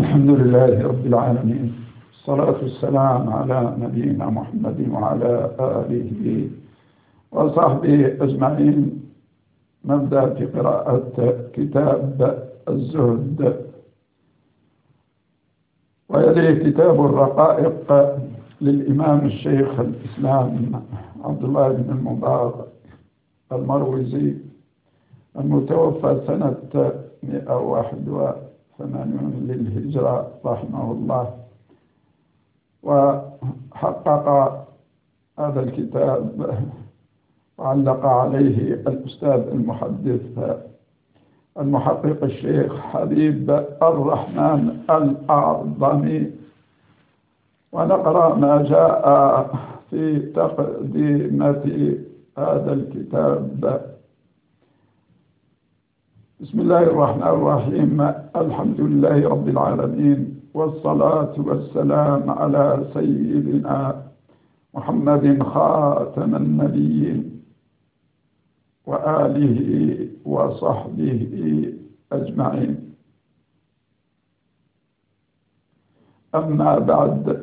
الحمد لله رب العالمين، الصلاة والسلام على نبينا محمد وعلى آله وصحبه أجمعين. نبدأ في قراءة كتاب الزهد، ويليه كتاب الرقائق للإمام الشيخ الإسلام عبد الله بن المبارك المروزي المتوفى سنة 181 للهجرة رحمه الله. وحقق هذا الكتاب وعلق عليه الأستاذ المحدث المحقق الشيخ حبيب الرحمن الأعظمي. ونقرأ ما جاء في تقديمة هذا الكتاب. بسم الله الرحمن الرحيم. الحمد لله رب العالمين، والصلاة والسلام على سيدنا محمد خاتم النبيين وآله وصحبه أجمعين. أما بعد،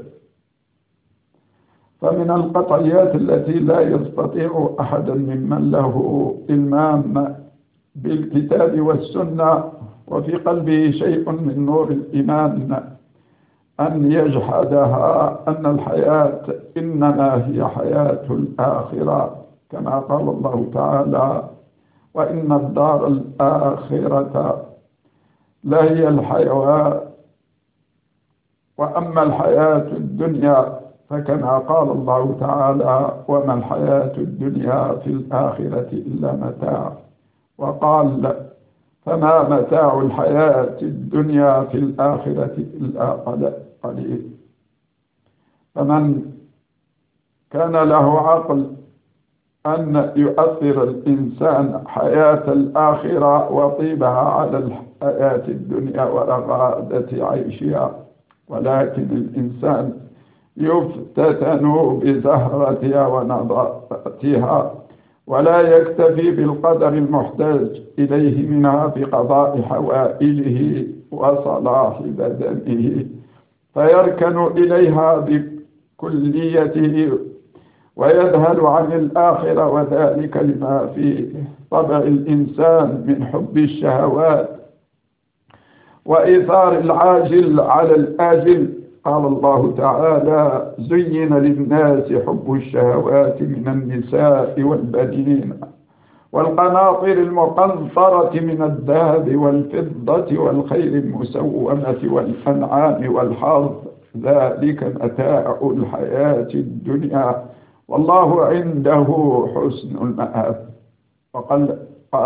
فمن القطعيات التي لا يستطيع أحد ممن له إلمام بالكتاب والسنة وفي قلبه شيء من نور الإيمان أن يجحدها، أن الحياة إنما هي حياة الآخرة، كما قال الله تعالى: وإن الدار الآخرة لهي الحيوان، وأما الحياة الدنيا فكما قال الله تعالى: وما الحياة الدنيا في الآخرة إلا متاع. وقال: فما متاع الحياة الدنيا في الآخرة إلا قليل. فمن كان له عقل أن يؤثر الإنسان حياة الآخرة وطيبها على الحياة الدنيا ورغادة عيشها، ولكن الإنسان يفتتن بزهرتها ونضارتها، ولا يكتفي بالقدر المحتاج إليه منها في قضاء حوائجه وصلاح بدنه، فيركن إليها بكليته ويذهل عن الآخرة، وذلك لما في طبع الإنسان من حب الشهوات وإيثار العاجل على الآجل. قال الله تعالى: زين للناس حب الشهوات من النساء والبنين والقناطير المقنطرة من الذهب والفضة والخيل المسومة والأنعام والحرث، ذلك متاع الحياة الدنيا والله عنده حسن المآب. وقال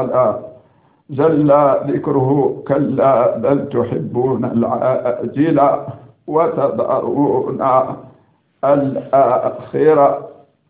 جل ذكره: كلا بل تحبون العاجلة وتذرون الآخرة.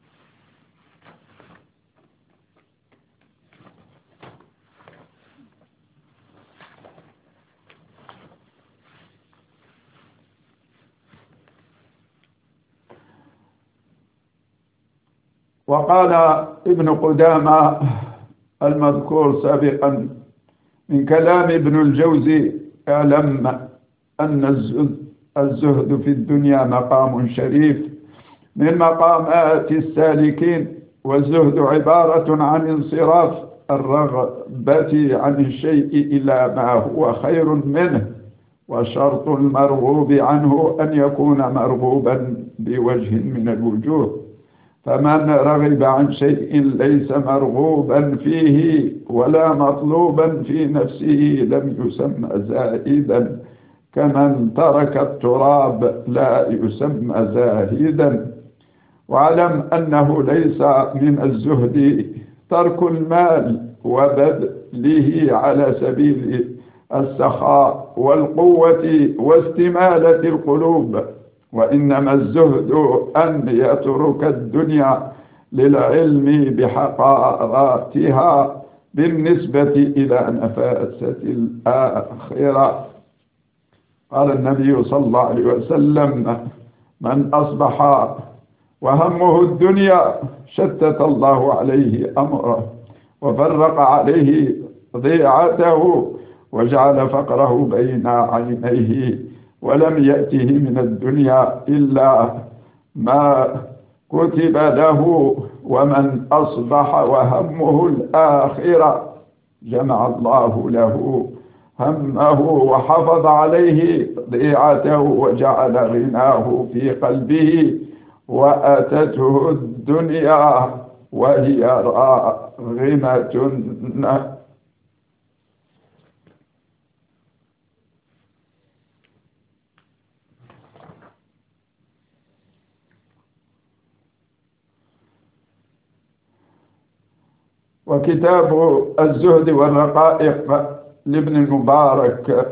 وقال ابن قدامة المذكور سابقا من كلام ابن الجوزي: اعلم أن الزهد في الدنيا مقام شريف من مقامات السالكين، والزهد عبارة عن انصراف الرغبة عن الشيء إلى ما هو خير منه، وشرط المرغوب عنه أن يكون مرغوبا بوجه من الوجوه، فمن رغب عن شيء ليس مرغوبا فيه ولا مطلوبا في نفسه لم يسمى زائدا، كمن ترك التراب لا يسمى زاهدا. واعلم أنه ليس من الزهد ترك المال وبذله على سبيل السخاء والقوة واستمالة القلوب، وإنما الزهد أن يترك الدنيا للعلم بحقاراتها بالنسبة إلى نفاسة الآخرة. قال النبي صلى الله عليه وسلم: من أصبح وهمه الدنيا شتت الله عليه أمره وفرق عليه ضيعته وجعل فقره بين عينيه، ولم يأته من الدنيا إلا ما كتب له. ومن أصبح وهمه الآخرة جمع الله له همه وحفظ عليه ضيعته وجعل غناه في قلبه، وأتته الدنيا وهي راغمة. وكتاب الزهد والرقائق لابن المبارك،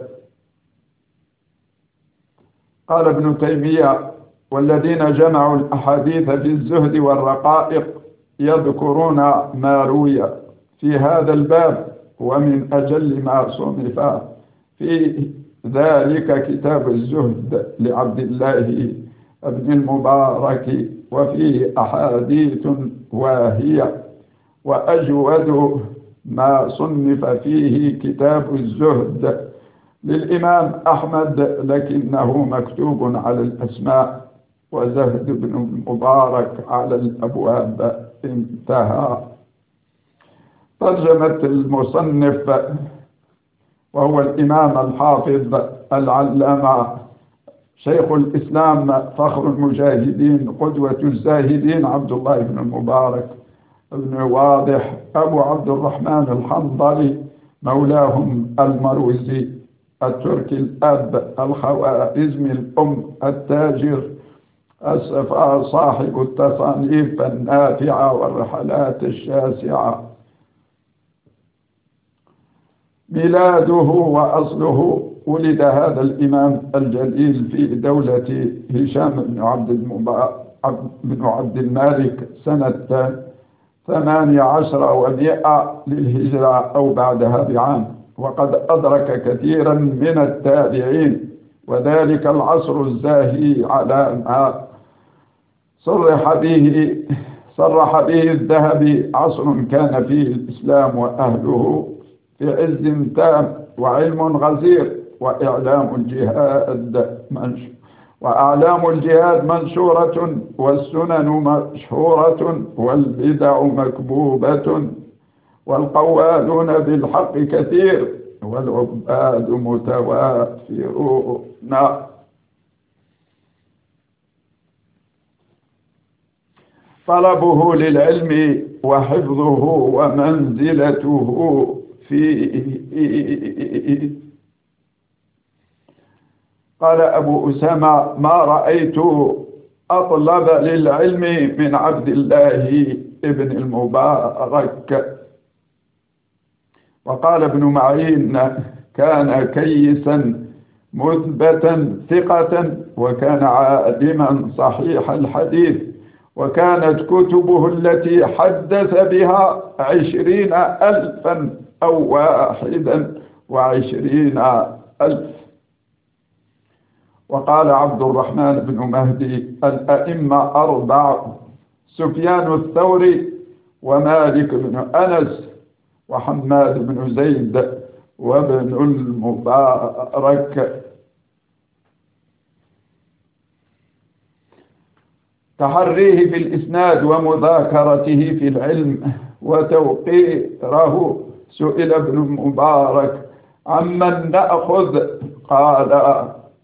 قال ابن تيمية: والذين جمعوا الأحاديث في الزهد والرقائق يذكرون ما روي في هذا الباب، ومن أجل ما صنف في ذلك كتاب الزهد لعبد الله بن المبارك، وفيه أحاديث واهية. وأجود ما صنف فيه كتاب الزهد للإمام أحمد، لكنه مكتوب على الأسماء، وزهد بن المبارك على الأبواب. انتهى. ترجمة المصنف، وهو الإمام الحافظ العلامة شيخ الإسلام فخر المجاهدين قدوة الزاهدين عبد الله بن المبارك بن واضح أبو عبد الرحمن الحنظلي، مولاهم المروزي التركي الأب الخوارزمي الأم التاجر السفار صاحب التصانيف النافعة والرحلات الشاسعة. ميلاده وأصله: ولد هذا الإمام الجليل في دولة هشام بن عبد المالك سنة 18 و100 للهجرة أو بعدها بعام، وقد أدرك كثيرا من التابعين، وذلك العصر الزاهي على ما صرح به الذهبي: عصر كان فيه الإسلام وأهله في عز تام وعلم غزير وأعلام الجهاد منشورة، والسنن مشهورة، والبدع مكبوبة، والقوالون بالحق كثير، والعباد متوافرون. طلبه للعلم وحفظه ومنزلته فيه. قال أبو أسامة: ما رأيت أطلب للعلم من عبد الله ابن المبارك. وقال ابن معين: كان كيسا مثبتا ثقة، وكان عالما صحيح الحديث، وكانت كتبه التي حدث بها 20,000 أو 21,000. وقال عبد الرحمن بن مهدي: الأئمة 4: سفيان الثوري، ومالك بن أنس، وحماد بن زيد، وابن المبارك. تحريه في الإسناد ومذاكرته في العلم وتوقيره. سئل ابن المبارك: عمن نأخذ؟ قال: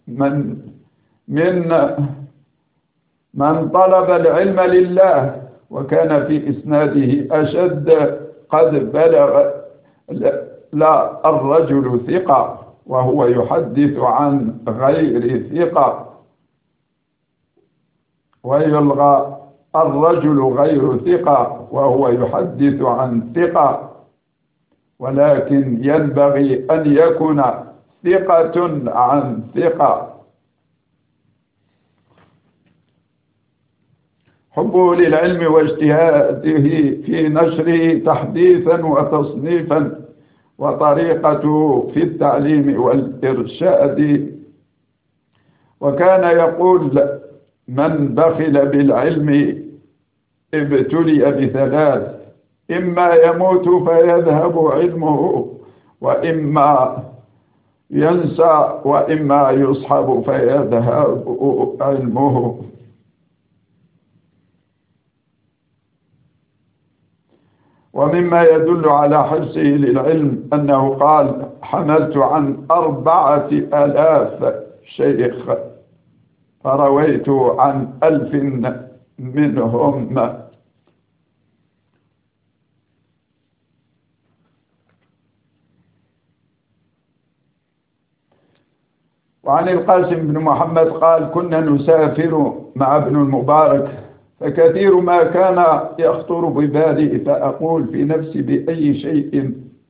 من طلب العلم لله. وكان في إسناده أشد: قد بلغ لا الرجل ثقة وهو يحدث عن غير ثقة، ويلغى الرجل غير ثقة وهو يحدث عن ثقة، ولكن ينبغي أن يكون ثقة عن ثقة. حبه للعلم واجتهاده في نشره تحديثا وتصنيفا، وطريقته في التعليم والإرشاد. وكان يقول: من بخل بالعلم ابتلي بثلاث: إما يموت فيذهب علمه، وإما ينسى وإما يصحب فيذهب علمه. ومما يدل على حرصه للعلم أنه قال: حملت عن 4000 شيخ فرويت عن 1000 منهم. وعن القاسم بن محمد قال: كنا نسافر مع ابن المبارك، فكثير ما كان يخطر ببالي فأقول في نفسي: بأي شيء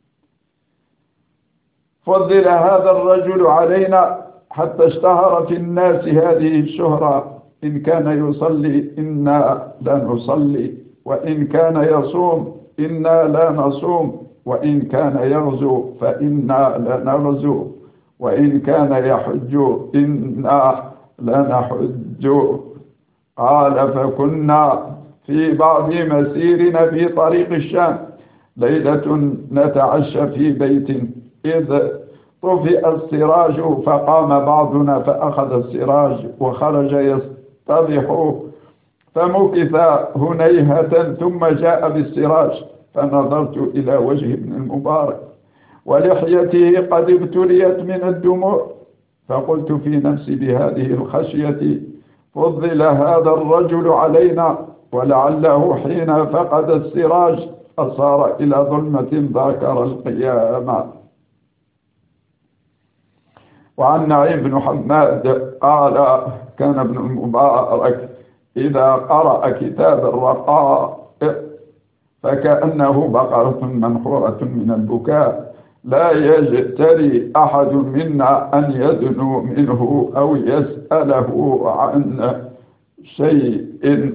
فضل هذا الرجل علينا حتى اشتهر في الناس هذه الشهرة؟ إن كان يصلي إنا لا نصلي، وإن كان يصوم إنا لا نصوم، وإن كان يغزو فإنا لا نغزو، وإن كان يحج إنا لا نحج. قال: فكنا في بعض مسيرنا في طريق الشام ليلة نتعشى في بيت، إذ طفئ السراج، فقام بعضنا فأخذ السراج وخرج يصطبح، فمكث هنيهة ثم جاء بالسراج، فنظرت إلى وجه ابن المبارك ولحيته قد ابتليت من الدموع، فقلت في نفسي: بهذه الخشية فضل هذا الرجل علينا، ولعله حين فقد السراج أصار إلى ظلمة ذاكر القيامة. وعن نعيم بن حماد قال: كان ابن المبارك إذا قرأ كتاب الرقائق فكأنه بقرة منحورة من البكاء، لا يجتري أحد منا أن يدنو منه أو يسأله عن شيء.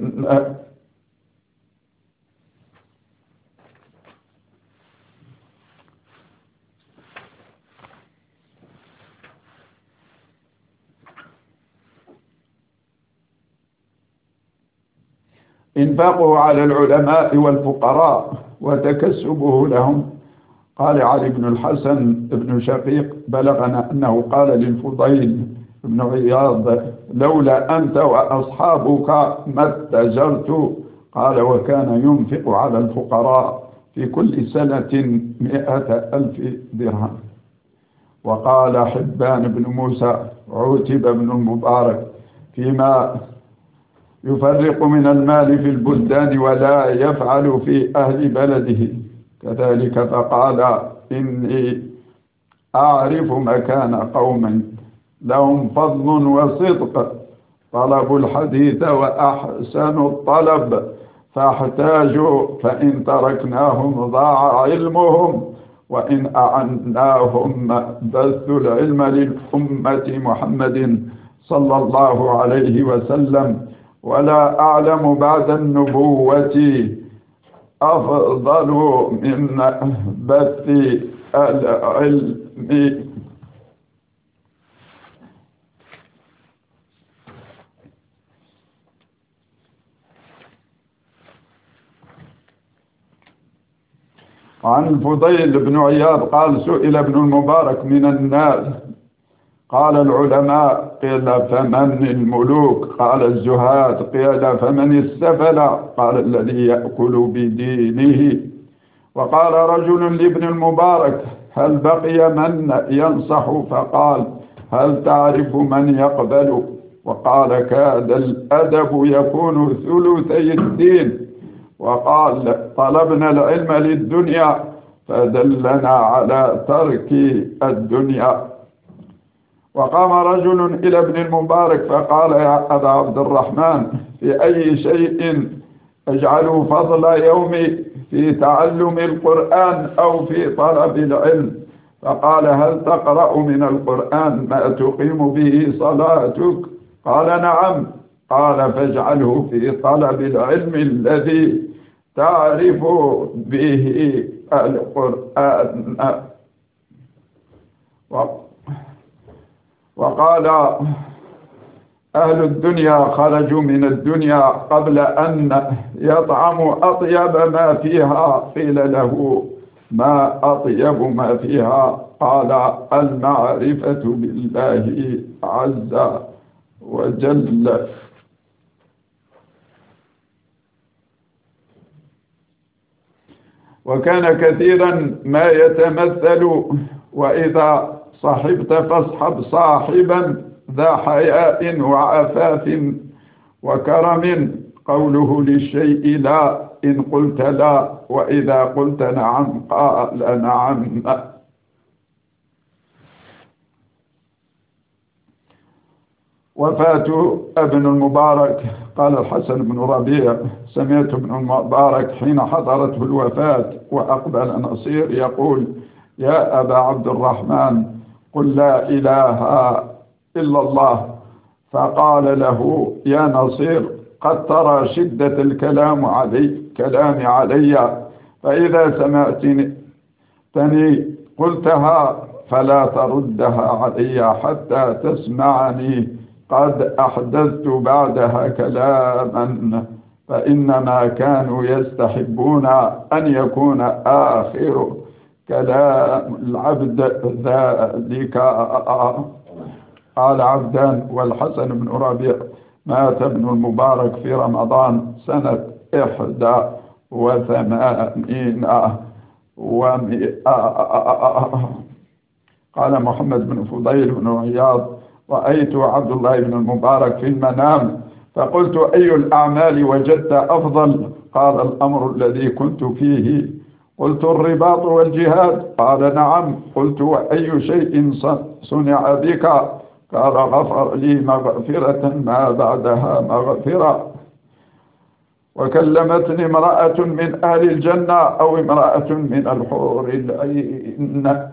إنفاقه على العلماء والفقراء وتكسبه لهم. قال علي بن الحسن بن شقيق: بلغنا أنه قال للفضيل بن عياض: لولا أنت وأصحابك ما اتجرت. قال: وكان ينفق على الفقراء في كل سنة 100,000 درهم. وقال حبان بن موسى: عوتب ابن المبارك فيما يفرق من المال في البلدان ولا يفعل في أهل بلده. كذلك فقال: إني أعرف مكان قوم لهم فضل وصدق، طلبوا الحديث وأحسن الطلب، فاحتاجوا، فإن تركناهم ضاع علمهم، وإن أعناهم بثوا العلم للأمة محمد صلى الله عليه وسلم. ولا أعلم بعد النبوة أفضل من بث العلم. عن الفضيل بن عياض قال: سئل ابن المبارك من الناس، قال: العلماء. قيل: فمن الملوك؟ قال: الزهاد. قيل: فمن السفل؟ قال: الذي يأكل بدينه. وقال رجل لابن المبارك: هل بقي من ينصح؟ فقال: هل تعرف من يقبل؟ وقال: كاد الأدب يكون ثلثي الدين. وقال: طلبنا العلم للدنيا فدلنا على ترك الدنيا. وقام رجل إلى ابن المبارك فقال: يا أبا عبد الرحمن، في أي شيء أجعل فضل يومي، في تعلم القرآن أو في طلب العلم؟ فقال: هل تقرأ من القرآن ما تقيم به صلاتك؟ قال: نعم. قال: فاجعله في طلب العلم الذي تعرف به القرآن. وقال: أهل الدنيا خرجوا من الدنيا قبل أن يطعموا أطيب ما فيها. قيل له: ما أطيب ما فيها؟ قال المعرفة بالله عز وجل. وكان كثيرا ما يتمثل: وإذا صحبت فاصحب صاحبا ذا حياء وعفاف وكرم. قوله للشيء لا إن قلت لا، وإذا قلت نعم قال نعم. وفاة ابن المبارك. قال الحسن بن ربيع: سمعت ابن المبارك حين حضرته الوفاة وأقبل نصير يقول: يا أبا عبد الرحمن، قل لا إله إلا الله. فقال له: يا نصير، قد ترى شدة الكلام علي، فإذا سمعتني قلتها فلا تردها علي حتى تسمعني قد أحدثت بعدها كلاما، فإنما كانوا يستحبون أن يكون آخر كلام العبد ذلك. قال عبدان. والحسن بن ربيع مات ابن المبارك في رمضان سنة 81 و100. قال محمد بن فضيل بن عياض: رأيت عبد الله بن المبارك في المنام فقلت: أي الأعمال وجدت أفضل؟ قال: الأمر الذي كنت فيه. قلت: الرباط والجهاد. قال: نعم. قلت: وأي شيء صنع بك؟ قال: غفر لي مغفرة ما بعدها مغفرة. وكلمتني امرأة من أهل الجنة أو امرأة من الحور العين.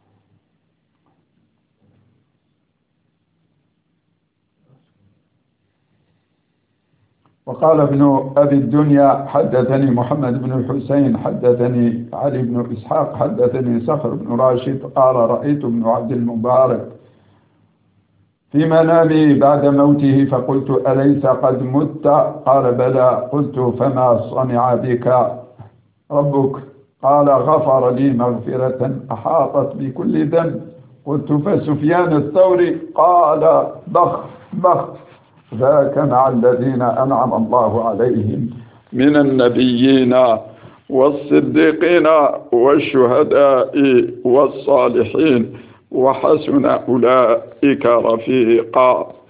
وقال ابن أبي الدنيا: حدثني محمد بن الحسين حدثني علي بن إسحاق حدثني صخر بن راشد قال: رأيت ابن عبد المبارك في منامي بعد موته فقلت: أليس قد مت؟ قال: بلى. قلت: فما صنع بك ربك؟ قال: غفر لي مغفرة أحاطت بكل ذنب. قلت: فسفيان الثوري؟ قال: بخ بخ، ذاك مع الذين أنعم الله عليهم من النبيين والصديقين والشهداء والصالحين وحسن أولئك رفيقا.